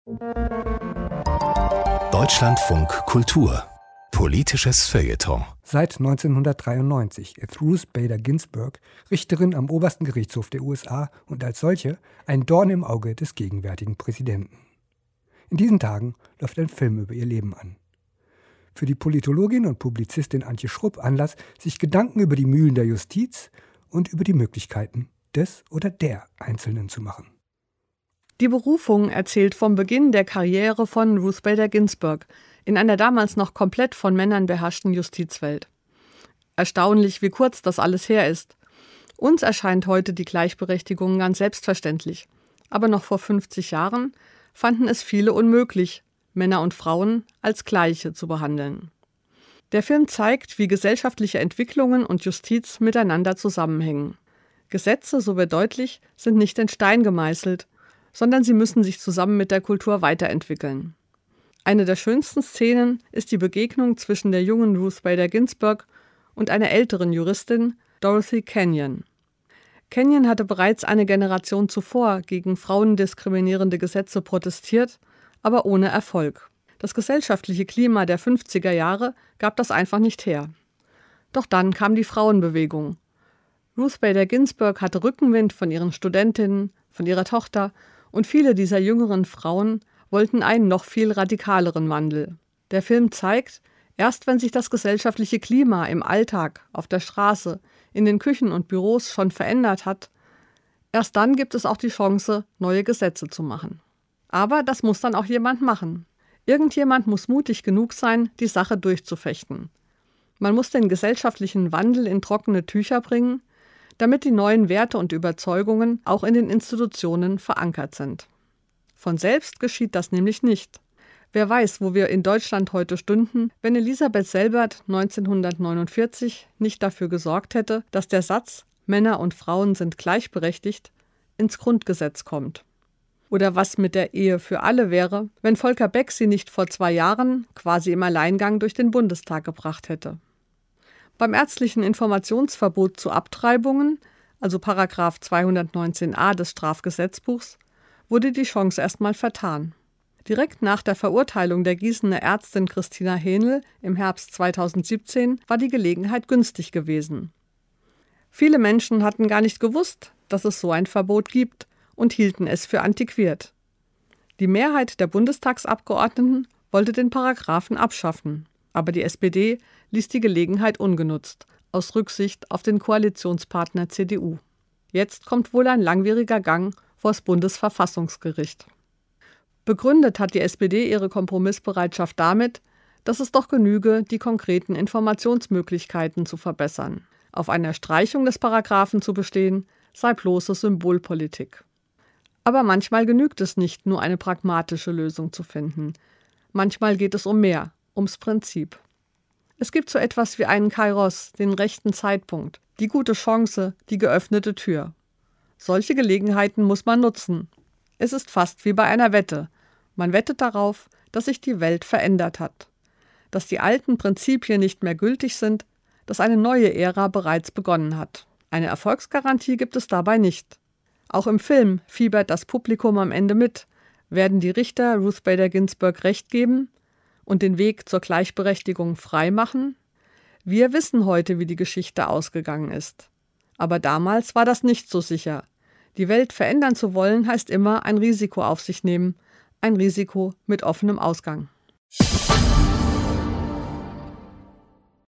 Deutschlandfunk Kultur. Politisches Feuilleton. Seit 1993 ist Ruth Bader Ginsburg Richterin am obersten Gerichtshof der USA und als solche ein Dorn im Auge des gegenwärtigen Präsidenten. In diesen Tagen läuft ein Film über ihr Leben an. Für die Politologin und Publizistin Antje Schrupp Anlass, sich Gedanken über die Mühlen der Justiz und über die Möglichkeiten des oder der Einzelnen zu machen. Die Berufung erzählt vom Beginn der Karriere von Ruth Bader Ginsburg in einer damals noch komplett von Männern beherrschten Justizwelt. Erstaunlich, wie kurz das alles her ist. Uns erscheint heute die Gleichberechtigung ganz selbstverständlich. Aber noch vor 50 Jahren fanden es viele unmöglich, Männer und Frauen als Gleiche zu behandeln. Der Film zeigt, wie gesellschaftliche Entwicklungen und Justiz miteinander zusammenhängen. Gesetze, so wird deutlich, sind nicht in Stein gemeißelt, sondern sie müssen sich zusammen mit der Kultur weiterentwickeln. Eine der schönsten Szenen ist die Begegnung zwischen der jungen Ruth Bader Ginsburg und einer älteren Juristin, Dorothy Kenyon. Kenyon hatte bereits eine Generation zuvor gegen frauendiskriminierende Gesetze protestiert, aber ohne Erfolg. Das gesellschaftliche Klima der 50er Jahre gab das einfach nicht her. Doch dann kam die Frauenbewegung. Ruth Bader Ginsburg hatte Rückenwind von ihren Studentinnen, von ihrer Tochter, und viele dieser jüngeren Frauen wollten einen noch viel radikaleren Wandel. Der Film zeigt, erst wenn sich das gesellschaftliche Klima im Alltag, auf der Straße, in den Küchen und Büros schon verändert hat, erst dann gibt es auch die Chance, neue Gesetze zu machen. Aber das muss dann auch jemand machen. Irgendjemand muss mutig genug sein, die Sache durchzufechten. Man muss den gesellschaftlichen Wandel in trockene Tücher bringen, damit die neuen Werte und Überzeugungen auch in den Institutionen verankert sind. Von selbst geschieht das nämlich nicht. Wer weiß, wo wir in Deutschland heute stünden, wenn Elisabeth Selbert 1949 nicht dafür gesorgt hätte, dass der Satz »Männer und Frauen sind gleichberechtigt« ins Grundgesetz kommt. Oder was mit der Ehe für alle wäre, wenn Volker Beck sie nicht vor 2 Jahren quasi im Alleingang durch den Bundestag gebracht hätte. Beim ärztlichen Informationsverbot zu Abtreibungen, also § 219a des Strafgesetzbuchs, wurde die Chance erstmal vertan. Direkt nach der Verurteilung der Gießener Ärztin Christina Hähnel im Herbst 2017 war die Gelegenheit günstig gewesen. Viele Menschen hatten gar nicht gewusst, dass es so ein Verbot gibt und hielten es für antiquiert. Die Mehrheit der Bundestagsabgeordneten wollte den Paragraphen abschaffen. Aber die SPD ließ die Gelegenheit ungenutzt, aus Rücksicht auf den Koalitionspartner CDU. Jetzt kommt wohl ein langwieriger Gang vors Bundesverfassungsgericht. Begründet hat die SPD ihre Kompromissbereitschaft damit, dass es doch genüge, die konkreten Informationsmöglichkeiten zu verbessern. Auf einer Streichung des Paragraphen zu bestehen, sei bloße Symbolpolitik. Aber manchmal genügt es nicht, nur eine pragmatische Lösung zu finden. Manchmal geht es um mehr. Ums Prinzip. Es gibt so etwas wie einen Kairos, den rechten Zeitpunkt, die gute Chance, die geöffnete Tür. Solche Gelegenheiten muss man nutzen. Es ist fast wie bei einer Wette. Man wettet darauf, dass sich die Welt verändert hat, dass die alten Prinzipien nicht mehr gültig sind, dass eine neue Ära bereits begonnen hat. Eine Erfolgsgarantie gibt es dabei nicht. Auch im Film fiebert das Publikum am Ende mit. Werden die Richter Ruth Bader Ginsburg recht geben und den Weg zur Gleichberechtigung frei machen? Wir wissen heute, wie die Geschichte ausgegangen ist. Aber damals war das nicht so sicher. Die Welt verändern zu wollen, heißt immer ein Risiko auf sich nehmen. Ein Risiko mit offenem Ausgang.